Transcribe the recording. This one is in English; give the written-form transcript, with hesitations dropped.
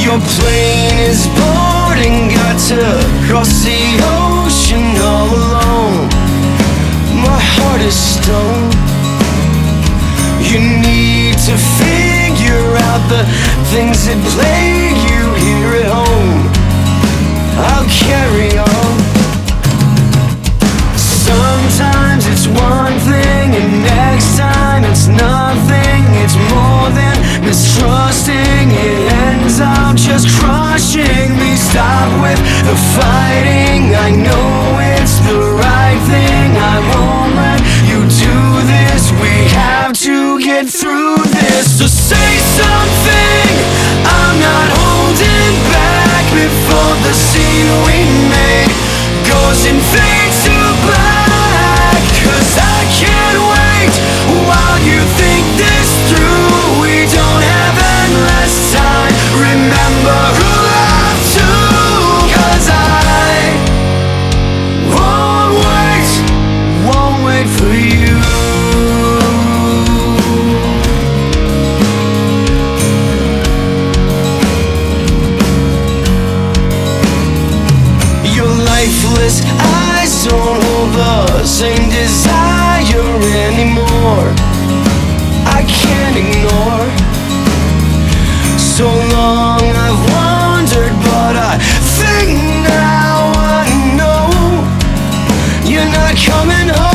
Your plane is boarding, got to cross the ocean all alone. My heart is stone. You need to figure out the things that plague you here at home. I'll carry on. Sometimes it's one thing and next time it's nothing. It's more than mistrusting. It ends up just crushing me. Stop with the fighting. I know it's the right thing. I won't let you do this. We have to get through this. So say something. I'm not holding back before the scene we made goes and fades to black. 'Cause I can't wait while you think this through. We don't have endless time. Remember who loved to. 'Cause I won't wait for you. Your lifeless eyes don't hold the same desire anymore. I can't ignore. So long I've wondered, but I think now I know you're not coming home.